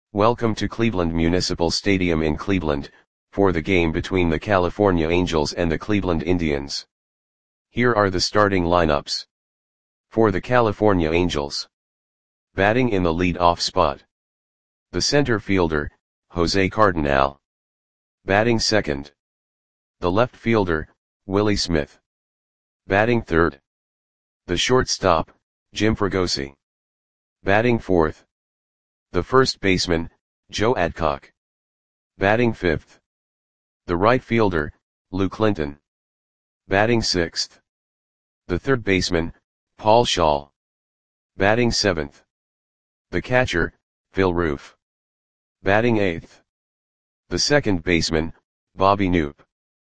Welcome to Cleveland Municipal Stadium in Cleveland, for the game between the California Angels and the Cleveland Indians. Here are the starting lineups. For the California Angels. Batting in the lead-off spot. The center fielder, Jose Cardenal. Batting second. The left fielder, Willie Smith. Batting third. The shortstop, Jim Fregosi. Batting fourth. The first baseman, Joe Adcock. Batting fifth. The right fielder, Lou Clinton. Batting sixth. The third baseman, Paul Schall. Batting seventh. The catcher, Phil Roof. Batting eighth. The second baseman, Bobby Knoop.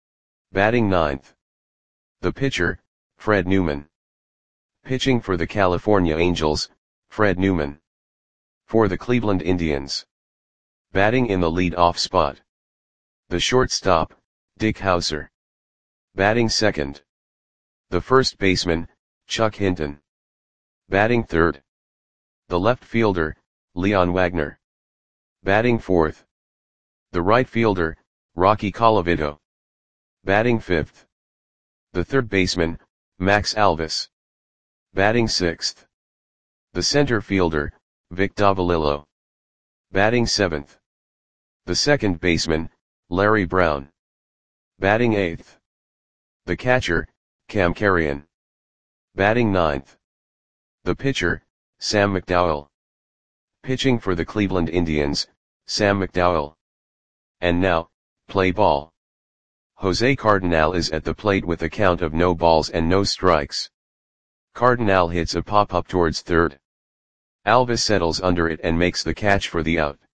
Batting ninth. The pitcher, Fred Newman. Pitching for the California Angels, Fred Newman. For the Cleveland Indians. Batting in the lead-off spot. The shortstop, Dick Howser. Batting second. The first baseman, Chuck Hinton. Batting third. The left fielder, Leon Wagner. Batting fourth. The right fielder, Rocky Colavito. Batting fifth. The third baseman, Max Alvis. Batting sixth. The center fielder, Vic Davalillo. Batting seventh. The second baseman, Larry Brown. Batting eighth. The catcher, Cam Carrion. Batting ninth. The pitcher, Sam McDowell. Pitching for the Cleveland Indians, Sam McDowell. And now, play ball. Jose Cardenal is at the plate with a count of no balls and no strikes. Cardenal hits a pop-up towards third. Alvis settles under it and makes the catch for the out.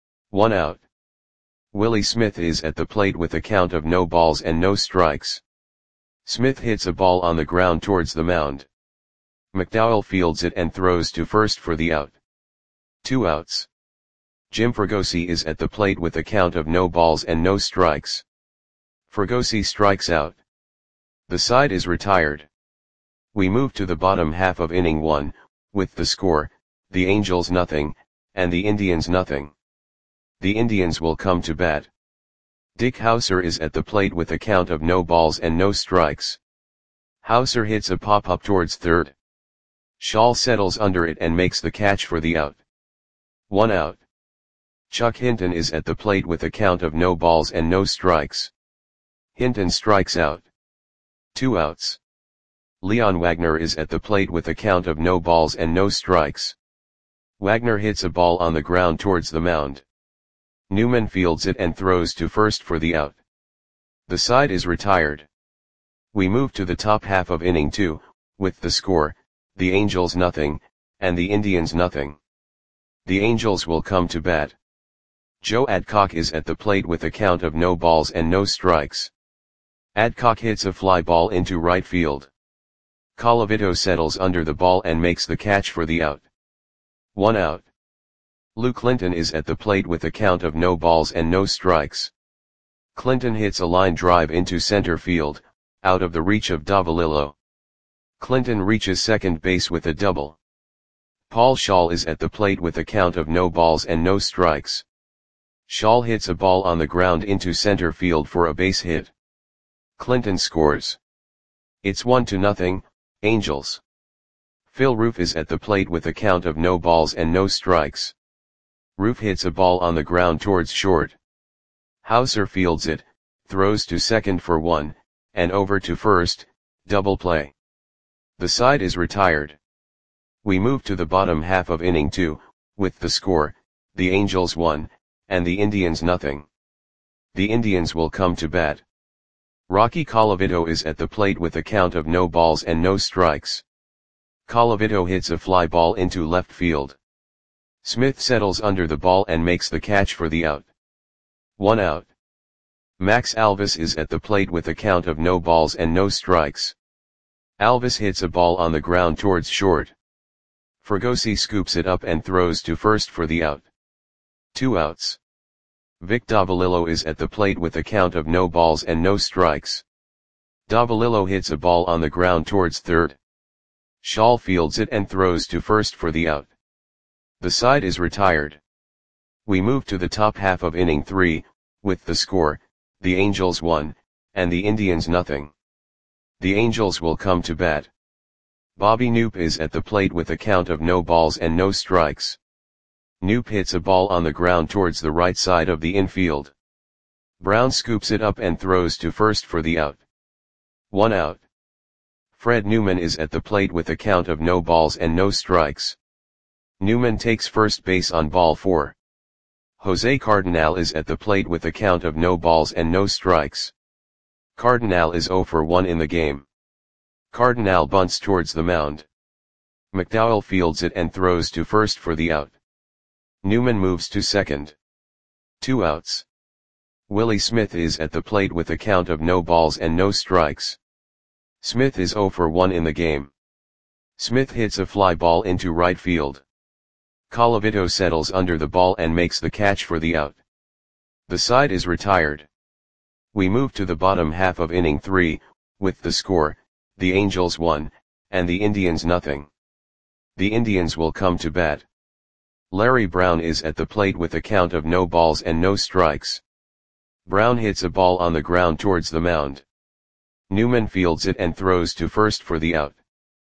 1 out. Willie Smith is at the plate with a count of no balls and no strikes. Smith hits a ball on the ground towards the mound. McDowell fields it and throws to first for the out. 2 outs. Jim Fregosi is at the plate with a count of no balls and no strikes. Fregosi strikes out. The side is retired. We move to the bottom half of inning 1, with the score, the Angels nothing, and the Indians nothing. The Indians will come to bat. Dick Howser is at the plate with a count of no balls and no strikes. Howser hits a pop-up towards third. Schall settles under it and makes the catch for the out. 1 out. Chuck Hinton is at the plate with a count of no balls and no strikes. Hinton strikes out. 2 outs. Leon Wagner is at the plate with a count of no balls and no strikes. Wagner hits a ball on the ground towards the mound. Newman fields it and throws to first for the out. The side is retired. We move to the top half of inning 2, with the score, the Angels nothing, and the Indians nothing. The Angels will come to bat. Joe Adcock is at the plate with a count of no balls and no strikes. Adcock hits a fly ball into right field. Colavito settles under the ball and makes the catch for the out. 1 out. Lou Clinton is at the plate with a count of no balls and no strikes. Clinton hits a line drive into center field, out of the reach of Davalillo. Clinton reaches second base with a double. Paul Schall is at the plate with a count of no balls and no strikes. Schall hits a ball on the ground into center field for a base hit. Clinton scores. It's 1-0, Angels. Phil Roof is at the plate with a count of no balls and no strikes. Roof hits a ball on the ground towards short. Howser fields it, throws to second for 1, and over to first, double play. The side is retired. We move to the bottom half of inning 2, with the score, the Angels 1, and the Indians nothing. The Indians will come to bat. Rocky Colavito is at the plate with a count of no balls and no strikes. Colavito hits a fly ball into left field. Smith settles under the ball and makes the catch for the out. 1 out. Max Alvis is at the plate with a count of no balls and no strikes. Alvis hits a ball on the ground towards short. Fregosi scoops it up and throws to first for the out. 2 outs. Vic Davalillo is at the plate with a count of no balls and no strikes. Davalillo hits a ball on the ground towards third. Schall fields it and throws to first for the out. The side is retired. We move to the top half of inning 3, with the score, the Angels 1, and the Indians nothing. The Angels will come to bat. Bobby Knoop is at the plate with a count of no balls and no strikes. Knoop hits a ball on the ground towards the right side of the infield. Brown scoops it up and throws to first for the out. 1 out. Fred Newman is at the plate with a count of no balls and no strikes. Newman takes first base on ball 4. Jose Cardinal is at the plate with a count of no balls and no strikes. Cardinal is 0 for 1 in the game. Cardinal bunts towards the mound. McDowell fields it and throws to first for the out. Newman moves to second. 2 outs. Willie Smith is at the plate with a count of no balls and no strikes. Smith is 0 for 1 in the game. Smith hits a fly ball into right field. Colavito settles under the ball and makes the catch for the out. The side is retired. We move to the bottom half of inning 3, with the score, the Angels 1, and the Indians nothing. The Indians will come to bat. Larry Brown is at the plate with a count of no balls and no strikes. Brown hits a ball on the ground towards the mound. Newman fields it and throws to first for the out.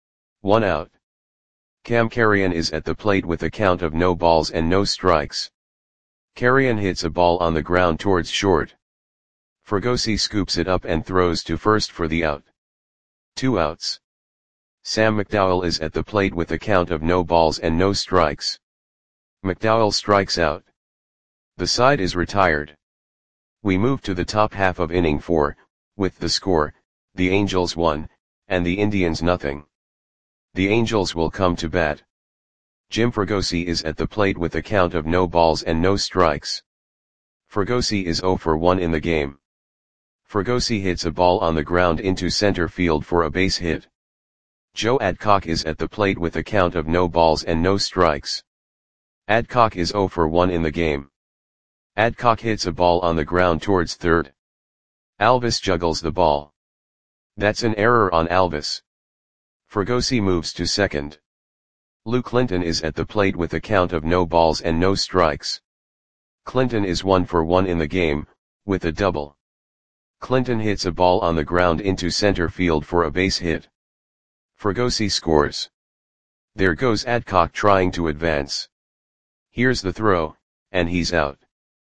1 out. Cam Carrion is at the plate with a count of no balls and no strikes. Carrion hits a ball on the ground towards short. Fregosi scoops it up and throws to first for the out. 2 outs. Sam McDowell is at the plate with a count of no balls and no strikes. McDowell strikes out. The side is retired. We move to the top half of inning 4, with the score, the Angels 1, and the Indians nothing. The Angels will come to bat. Jim Fregosi is at the plate with a count of no balls and no strikes. Fregosi is 0 for 1 in the game. Fregosi hits a ball on the ground into center field for a base hit. Joe Adcock is at the plate with a count of no balls and no strikes. Adcock is 0 for 1 in the game. Adcock hits a ball on the ground towards third. Alvis juggles the ball. That's an error on Alvis. Fregosi moves to second. Lou Clinton is at the plate with a count of no balls and no strikes. Clinton is 1 for 1 in the game, with a double. Clinton hits a ball on the ground into center field for a base hit. Fregosi scores. There goes Adcock trying to advance. Here's the throw, and he's out.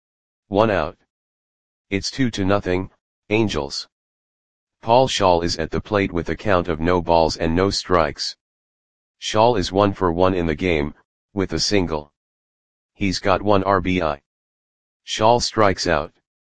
1 out. It's 2-0, Angels. Paul Shaw is at the plate with a count of no balls and no strikes. Shaw is 1 for 1 in the game, with a single. He's got 1 RBI. Shaw strikes out.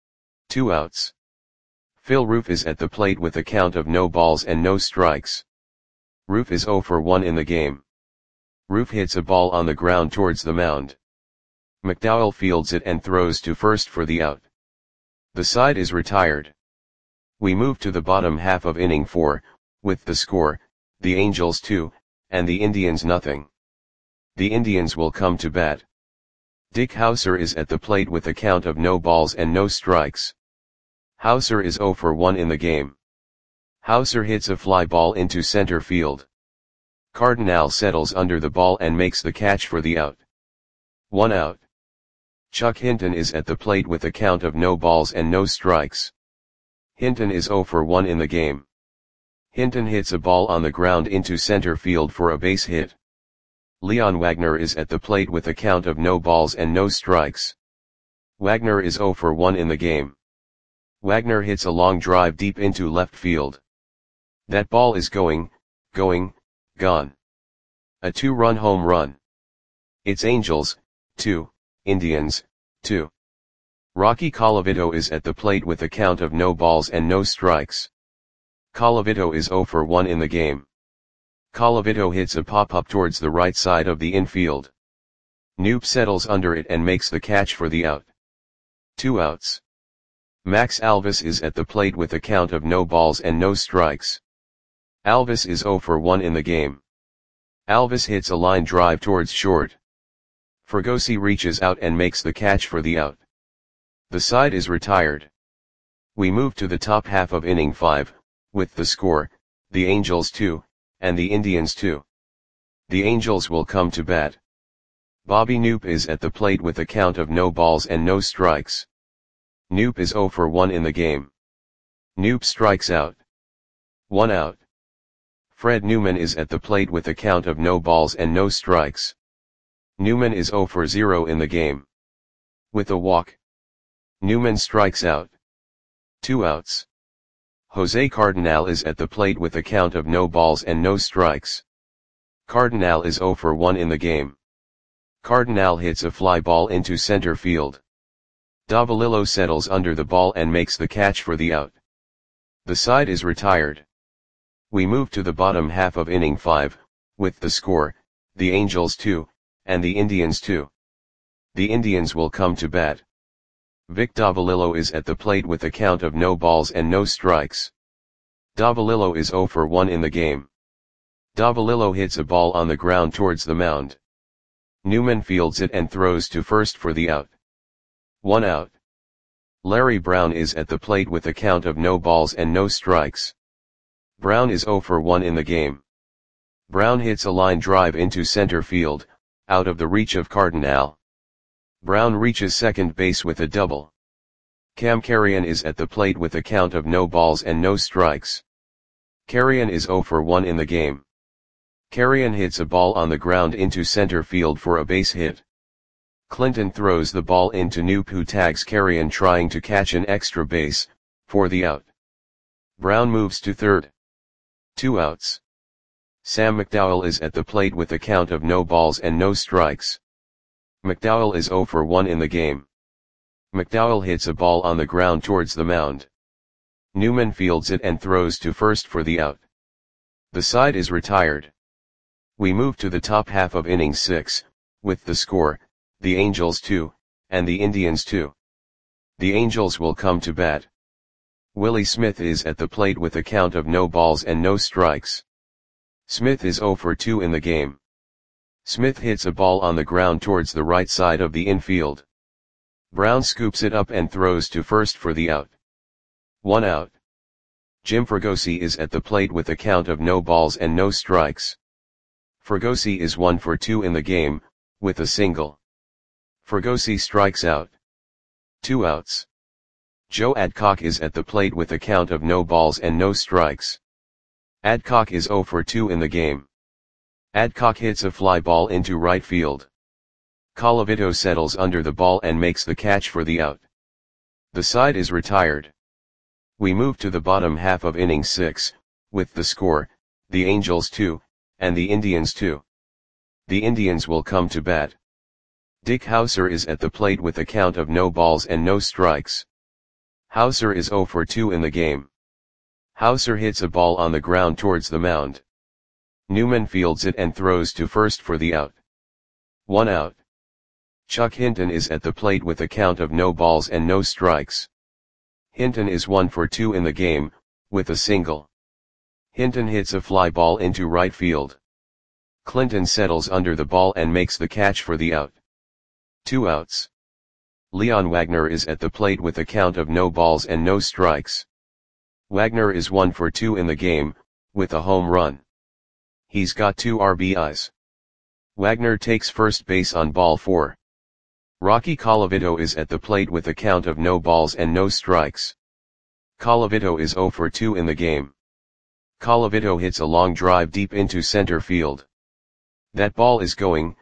2 outs. Phil Roof is at the plate with a count of no balls and no strikes. Roof is 0 for 1 in the game. Roof hits a ball on the ground towards the mound. McDowell fields it and throws to first for the out. The side is retired. We move to the bottom half of inning 4, with the score, the Angels 2, and the Indians nothing. The Indians will come to bat. Dick Hauser is at the plate with a count of no balls and no strikes. Hauser is 0 for 1 in the game. Hauser hits a fly ball into center field. Cardinal settles under the ball and makes the catch for the out. 1 out. Chuck Hinton is at the plate with a count of no balls and no strikes. Hinton is 0 for 1 in the game. Hinton hits a ball on the ground into center field for a base hit. Leon Wagner is at the plate with a count of no balls and no strikes. Wagner is 0 for 1 in the game. Wagner hits a long drive deep into left field. That ball is gone. A 2-run home run. It's Angels, 2, Indians, 2. Rocky Colavito is at the plate with a count of no balls and no strikes. Colavito is 0 for 1 in the game. Colavito hits a pop-up towards the right side of the infield. Knoop settles under it and makes the catch for the out. 2 outs. Max Alvis is at the plate with a count of no balls and no strikes. Alvis is 0 for 1 in the game. Alvis hits a line drive towards short. Fregosi reaches out and makes the catch for the out. The side is retired. We move to the top half of inning 5, with the score, the Angels 2, and the Indians 2. The Angels will come to bat. Bobby Knoop is at the plate with a count of no balls and no strikes. Knoop is 0 for 1 in the game. Knoop strikes out. 1 out. Fred Newman is at the plate with a count of no balls and no strikes. Newman is 0 for 0 in the game. With a walk, Newman strikes out. 2 outs. Jose Cardinal is at the plate with a count of no balls and no strikes. Cardinal is 0 for 1 in the game. Cardinal hits a fly ball into center field. Davalillo settles under the ball and makes the catch for the out. The side is retired. We move to the bottom half of inning 5, with the score, the Angels 2, and the Indians 2. The Indians will come to bat. Vic Davalillo is at the plate with a count of no balls and no strikes. Davalillo is 0 for 1 in the game. Davalillo hits a ball on the ground towards the mound. Newman fields it and throws to first for the out. 1 out. Larry Brown is at the plate with a count of no balls and no strikes. Brown is 0 for 1 in the game. Brown hits a line drive into center field, out of the reach of Cardinal. Brown reaches second base with a double. Cam Carrion is at the plate with a count of no balls and no strikes. Carrion is 0 for 1 in the game. Carrion hits a ball on the ground into center field for a base hit. Clinton throws the ball into Knoop, who tags Carrion trying to catch an extra base, for the out. Brown moves to third. 2 outs. Sam McDowell is at the plate with a count of no balls and no strikes. McDowell is 0 for 1 in the game. McDowell hits a ball on the ground towards the mound. Newman fields it and throws to first for the out. The side is retired. We move to the top half of inning 6, with the score, the Angels 2, and the Indians 2. The Angels will come to bat. Willie Smith is at the plate with a count of no balls and no strikes. Smith is 0 for 2 in the game. Smith hits a ball on the ground towards the right side of the infield. Brown scoops it up and throws to first for the out. 1 out. Jim Fregosi is at the plate with a count of no balls and no strikes. Fregosi is 1 for 2 in the game, with a single. Fregosi strikes out. 2 outs. Joe Adcock is at the plate with a count of no balls and no strikes. Adcock is 0 for 2 in the game. Adcock hits a fly ball into right field. Colavito settles under the ball and makes the catch for the out. The side is retired. We move to the bottom half of inning 6, with the score, the Angels 2, and the Indians 2. The Indians will come to bat. Dick Hauser is at the plate with a count of no balls and no strikes. Hauser is 0 for 2 in the game. Hauser hits a ball on the ground towards the mound. Newman fields it and throws to first for the out. 1 out. Chuck Hinton is at the plate with a count of no balls and no strikes. Hinton is 1 for 2 in the game, with a single. Hinton hits a fly ball into right field. Clinton settles under the ball and makes the catch for the out. 2 outs. Leon Wagner is at the plate with a count of no balls and no strikes. Wagner is 1 for 2 in the game, with a home run. He's got 2 RBIs. Wagner takes first base on ball 4. Rocky Colavito is at the plate with a count of no balls and no strikes. Colavito is 0 for 2 in the game. Colavito hits a long drive deep into center field. That ball is gone.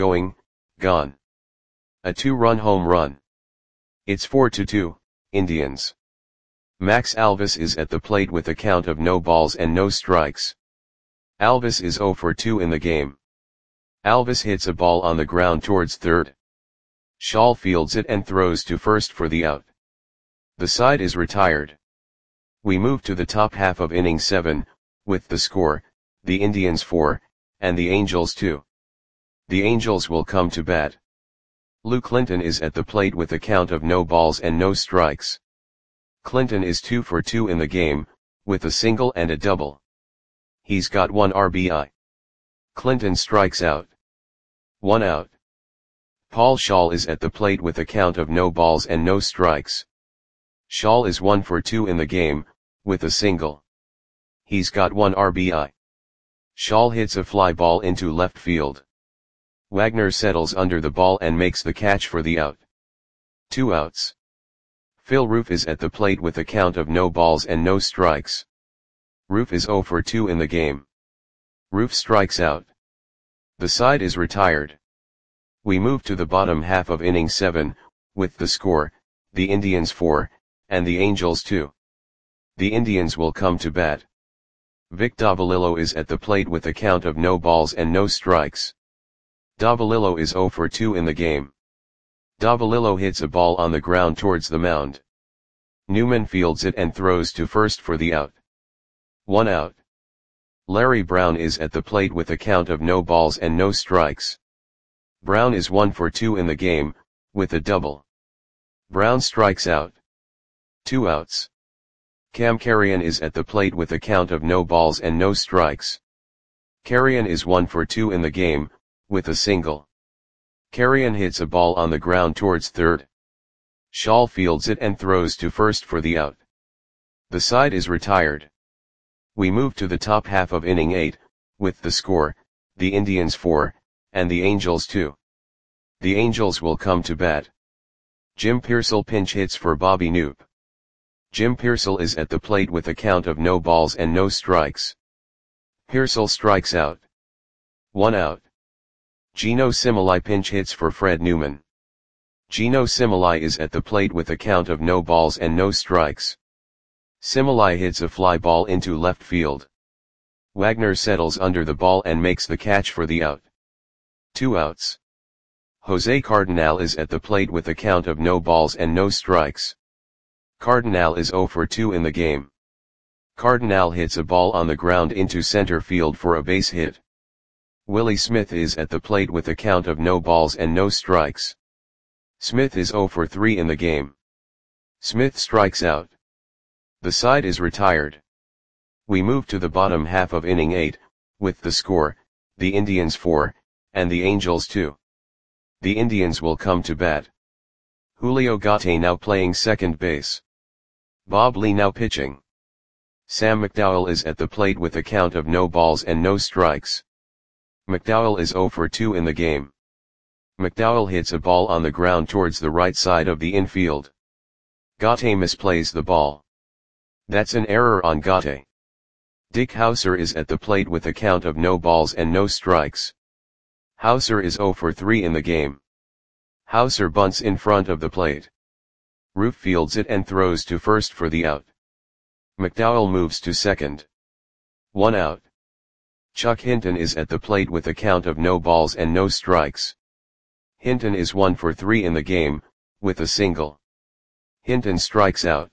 A 2-run home run. It's 4-2, Indians. Max Alvis is at the plate with a count of no balls and no strikes. Alvis is 0 for 2 in the game. Alvis hits a ball on the ground towards third. Shaw fields it and throws to first for the out. The side is retired. We move to the top half of inning 7, with the score, the Indians 4, and the Angels 2. The Angels will come to bat. Lou Clinton is at the plate with a count of no balls and no strikes. Clinton is 2 for 2 in the game, with a single and a double. He's got 1 RBI. Clinton strikes out. 1 out. Paul Schall is at the plate with a count of no balls and no strikes. Schall is 1 for 2 in the game, with a single. He's got 1 RBI. Schall hits a fly ball into left field. Wagner settles under the ball and makes the catch for the out. 2 outs. Phil Roof is at the plate with a count of no balls and no strikes. Roof is 0 for 2 in the game. Roof strikes out. The side is retired. We move to the bottom half of inning 7, with the score, the Indians 4, and the Angels 2. The Indians will come to bat. Vic Davalillo is at the plate with a count of no balls and no strikes. Davalillo is 0 for 2 in the game. Davalillo hits a ball on the ground towards the mound. Newman fields it and throws to first for the out. 1 out. Larry Brown is at the plate with a count of no balls and no strikes. Brown is 1 for 2 in the game, with a double. Brown strikes out. 2 outs. Cam Carrion is at the plate with a count of no balls and no strikes. Carrion is 1 for 2 in the game, with a single. Carrion hits a ball on the ground towards third. Shaw fields it and throws to first for the out. The side is retired. We move to the top half of inning 8, with the score, the Indians 4, and the Angels 2. The Angels will come to bat. Jim Pearsall pinch hits for Bobby Knoop. Jim Pearsall is at the plate with a count of no balls and no strikes. Pearsall strikes out. 1 out. Gino Similai pinch hits for Fred Newman. Gino Similai is at the plate with a count of no balls and no strikes. Similai hits a fly ball into left field. Wagner settles under the ball and makes the catch for the out. 2 outs. Jose Cardenal is at the plate with a count of no balls and no strikes. Cardenal is 0 for 2 in the game. Cardenal hits a ball on the ground into center field for a base hit. Willie Smith is at the plate with a count of no balls and no strikes. Smith is 0 for 3 in the game. Smith strikes out. The side is retired. We move to the bottom half of inning 8, with the score, the Indians 4, and the Angels 2. The Indians will come to bat. Julio Gate now playing second base. Bob Lee now pitching. Sam McDowell is at the plate with a count of no balls and no strikes. McDowell is 0 for 2 in the game. McDowell hits a ball on the ground towards the right side of the infield. Gate misplays the ball. That's an error on Gate. Dick Hauser is at the plate with a count of no balls and no strikes. Hauser is 0 for 3 in the game. Hauser bunts in front of the plate. Roof fields it and throws to first for the out. McDowell moves to second. 1 out. Chuck Hinton is at the plate with a count of no balls and no strikes. Hinton is 1 for 3 in the game, with a single. Hinton strikes out.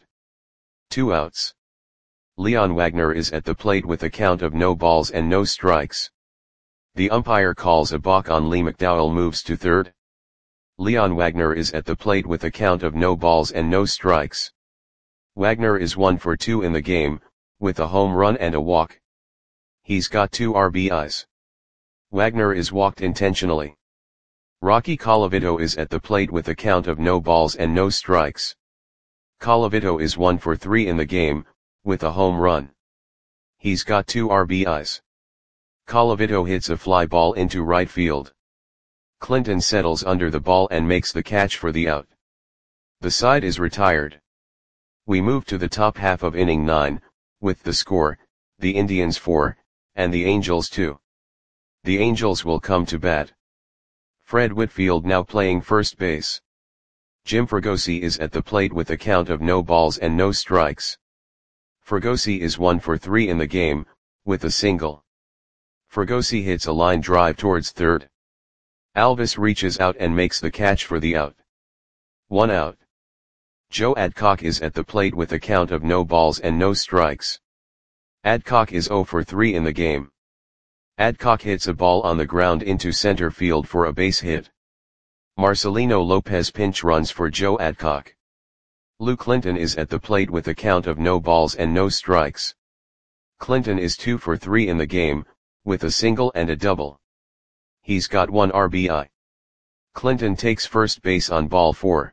2 outs. Leon Wagner is at the plate with a count of no balls and no strikes. The umpire calls a balk on Lee. McDowell moves to third. Leon Wagner is at the plate with a count of no balls and no strikes. Wagner is 1 for 2 in the game, with a home run and a walk. He's got 2 RBIs. Wagner is walked intentionally. Rocky Colavito is at the plate with a count of no balls and no strikes. Colavito is 1 for 3 in the game, with a home run. He's got 2 RBIs. Colavito hits a fly ball into right field. Clinton settles under the ball and makes the catch for the out. The side is retired. We move to the top half of inning 9, with the score, the Indians 4, and the Angels 2. The Angels will come to bat. Fred Whitfield now playing first base. Jim Fregosi is at the plate with a count of no balls and no strikes. Fregosi is 1 for 3 in the game, with a single. Fregosi hits a line drive towards third. Alvis reaches out and makes the catch for the out. 1 out. Joe Adcock is at the plate with a count of no balls and no strikes. Adcock is 0 for 3 in the game. Adcock hits a ball on the ground into center field for a base hit. Marcelino Lopez pinch runs for Joe Adcock. Lou Clinton is at the plate with a count of no balls and no strikes. Clinton is 2 for 3 in the game, with a single and a double. He's got 1 RBI. Clinton takes first base on ball 4.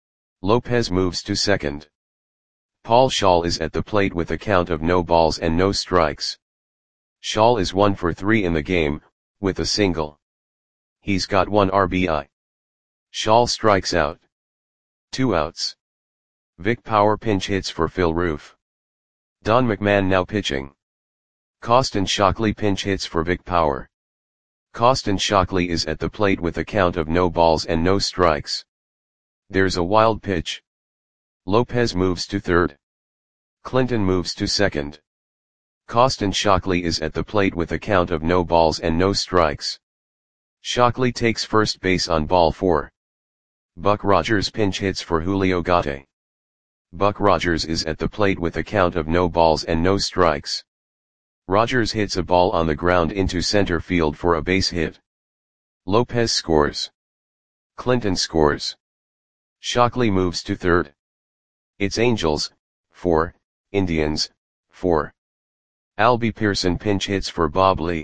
Lopez moves to second. Paul Schall is at the plate with a count of no balls and no strikes. Schall is 1 for 3 in the game, with a single. He's got 1 RBI. Shaw strikes out. 2 outs. Vic Power pinch hits for Phil Roof. Don McMahon now pitching. Costin Shockley pinch hits for Vic Power. Costin Shockley is at the plate with a count of no balls and no strikes. There's a wild pitch. Lopez moves to third. Clinton moves to second. Costin Shockley is at the plate with a count of no balls and no strikes. Shockley takes first base on ball 4. Buck Rogers pinch hits for Julio Gatti. Buck Rogers is at the plate with a count of no balls and no strikes. Rogers hits a ball on the ground into center field for a base hit. Lopez scores. Clinton scores. Shockley moves to third. It's Angels, 4, Indians, 4. Albie Pearson pinch hits for Bob Lee.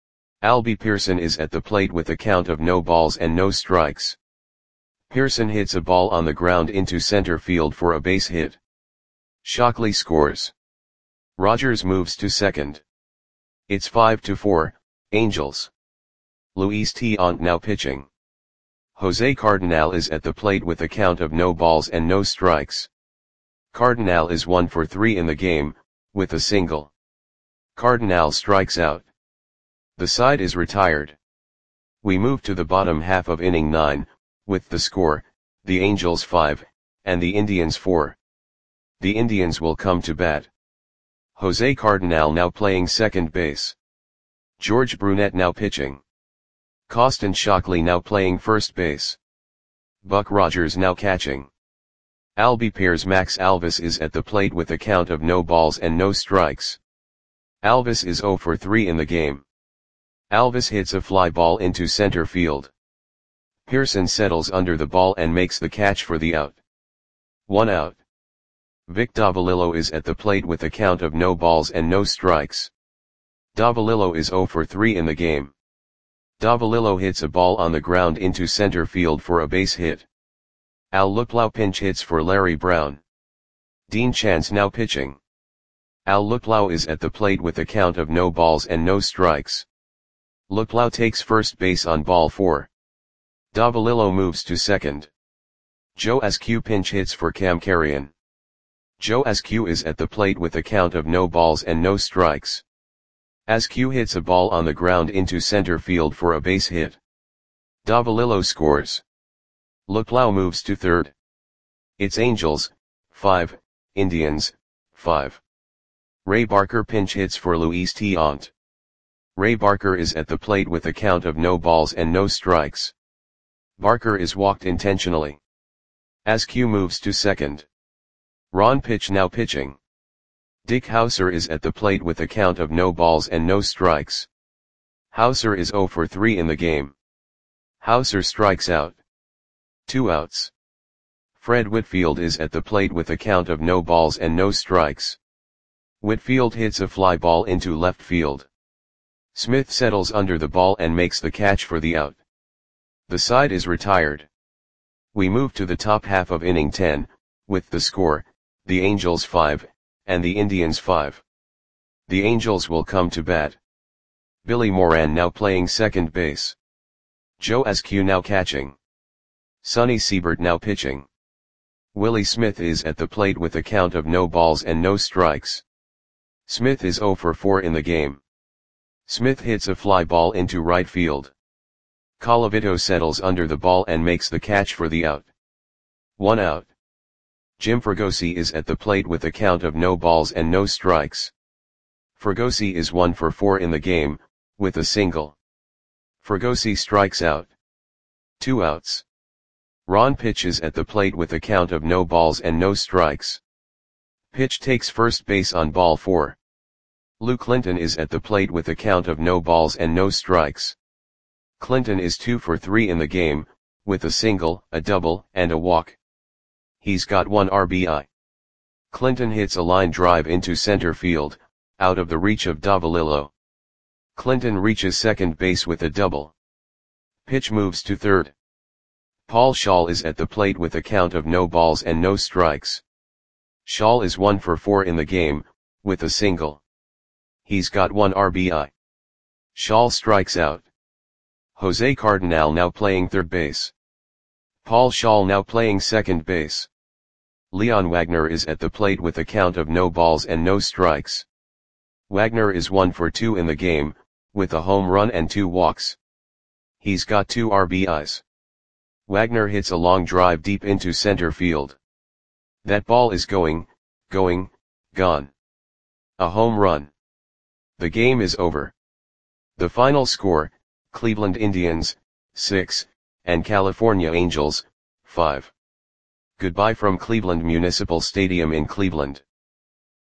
Albie Pearson is at the plate with a count of no balls and no strikes. Pearson hits a ball on the ground into center field for a base hit. Shockley scores. Rogers moves to second. It's 5-4, Angels. Luis Tiant now pitching. Jose Cardenal is at the plate with a count of no balls and no strikes. Cardenal is 1 for 3 in the game, with a single. Cardenal strikes out. The side is retired. We move to the bottom half of inning 9, with the score, the Angels 5, and the Indians 4. The Indians will come to bat. Jose Cardenal now playing second base. George Brunette now pitching. Costin Shockley now playing first base. Buck Rogers now catching. Albie Pears Max Alvis is at the plate with a count of no balls and no strikes. Alvis is 0 for 3 in the game. Alvis hits a fly ball into center field. Pearson settles under the ball and makes the catch for the out. 1 out. Vic Davalillo is at the plate with a count of no balls and no strikes. Davalillo is 0 for 3 in the game. Davalillo hits a ball on the ground into center field for a base hit. Al Luplow pinch hits for Larry Brown. Dean Chance now pitching. Al Luplow is at the plate with a count of no balls and no strikes. Luplow takes first base on ball 4. Davalillo moves to second. Joe Askew pinch hits for Cam Carrion. Joe Askew is at the plate with a count of no balls and no strikes. Askew hits a ball on the ground into center field for a base hit. Davalillo scores. Luplow moves to third. It's Angels, 5, Indians, 5. Ray Barker pinch hits for Luis Tiant. Ray Barker is at the plate with a count of no balls and no strikes. Barker is walked intentionally. Askew moves to second. Ron Pitch now pitching. Dick Hauser is at the plate with a count of no balls and no strikes. Hauser is 0 for 3 in the game. Hauser strikes out. 2 outs. Fred Whitfield is at the plate with a count of no balls and no strikes. Whitfield hits a fly ball into left field. Smith settles under the ball and makes the catch for the out. The side is retired. We move to the top half of inning 10, with the score, the Angels 5, and the Indians 5. The Angels will come to bat. Billy Moran now playing second base. Joe Askew now catching. Sonny Siebert now pitching. Willie Smith is at the plate with a count of no balls and no strikes. Smith is 0 for 4 in the game. Smith hits a fly ball into right field. Colavito settles under the ball and makes the catch for the out. 1 out. Jim Fregosi is at the plate with a count of no balls and no strikes. Fregosi is 1 for 4 in the game, with a single. Fregosi strikes out. 2 outs. Ron Pitch is at the plate with a count of no balls and no strikes. Pitch takes first base on ball 4. Lou Clinton is at the plate with a count of no balls and no strikes. Clinton is 2 for 3 in the game, with a single, a double, and a walk. He's got 1 RBI. Clinton hits a line drive into center field, out of the reach of Davalillo. Clinton reaches second base with a double. Pitch moves to third. Paul Schall is at the plate with a count of no balls and no strikes. Schall is 1 for 4 in the game, with a single. He's got 1 RBI. Schall strikes out. Jose Cardenal now playing third base. Paul Schaal now playing second base. Leon Wagner is at the plate with a count of no balls and no strikes. Wagner is 1 for 2 in the game, with a home run and 2 walks. He's got 2 RBIs. Wagner hits a long drive deep into center field. That ball is gone. A home run. The game is over. The final score, Cleveland Indians, 6, and California Angels, 5. Goodbye from Cleveland Municipal Stadium in Cleveland.